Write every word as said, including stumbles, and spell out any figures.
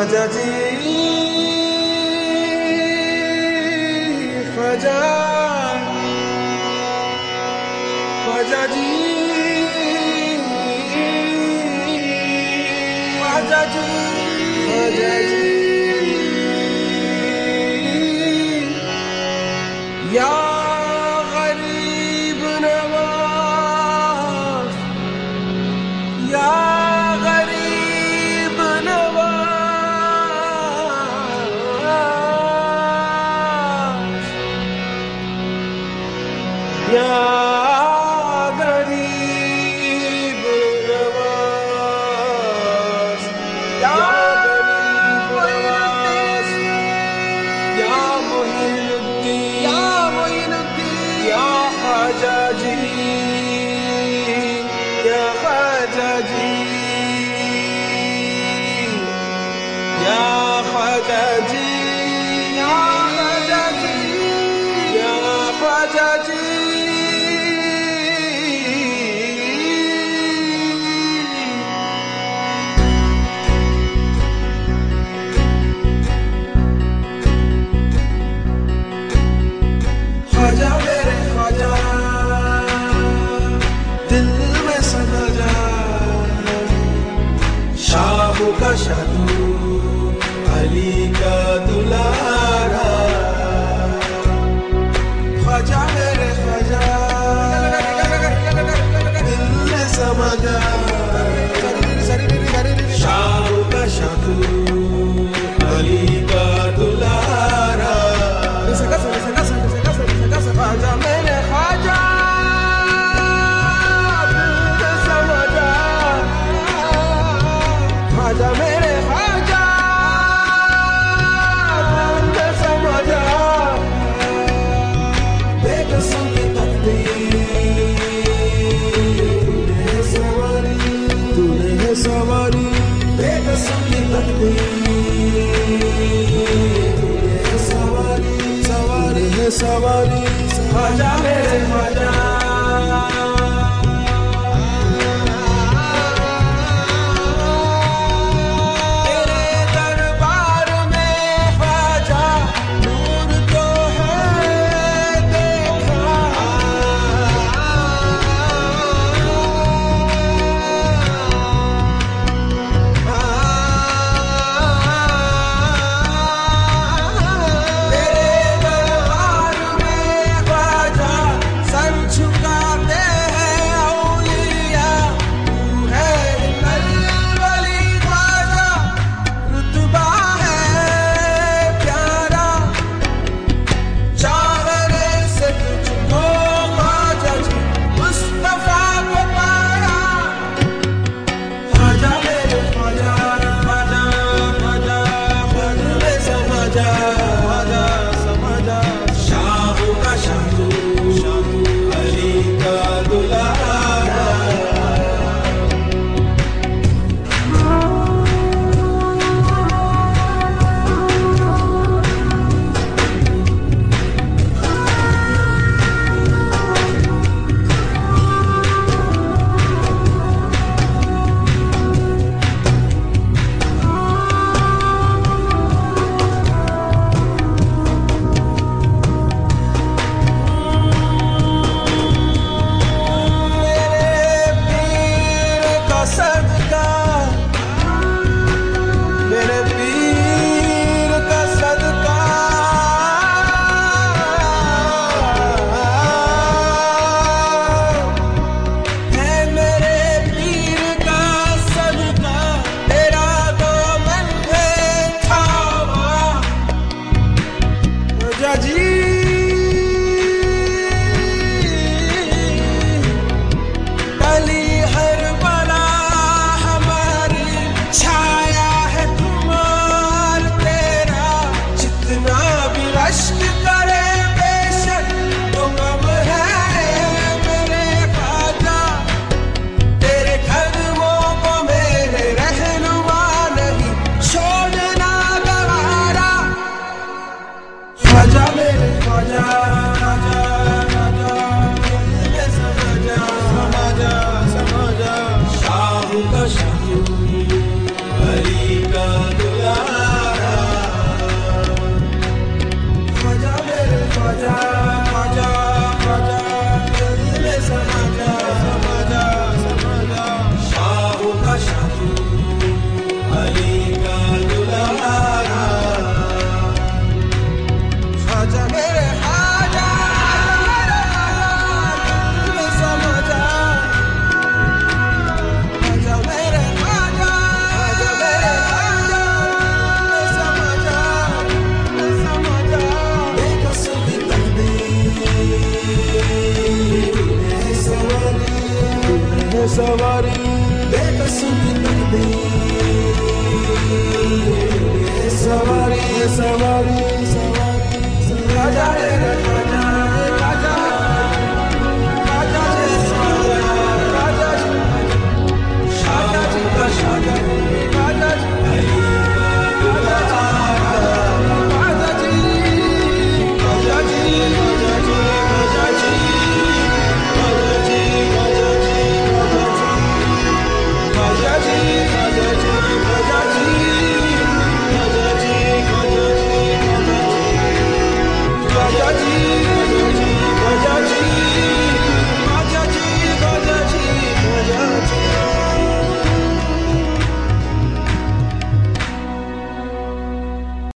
ख्वाजा जी ख्वाजा ख्वाजा जी ख्वाजा जी ख्वाजा जी या गरीब नवाज या गरीब नवाज या गरीब नवाज या गरीब नवाज या मोइनुद्दीन या मोइनुद्दीन या ख्वाजा जी या ख्वाजा जी या ख्वाजा जी या ख्वाजा जी या ख्वाजा जी ख्वाजा मेरे ख्वाजा दिल में समा जा शाहू का शादू अली का दुलारा ख्वाजा मेरे ख्वाजा दिल में समा जा शाहू का शादू अली का दुलारा ख्वाजा मेरे ख्वाजा ख्वाजा मेरे ख्वाजा समा जा बेकसों की तकदीर तूने सवारी तूने है सवारी बेकसों की तकदीर तूने है सवारी सवारी है सवारी ख्वाजा मेरे ख्वाजा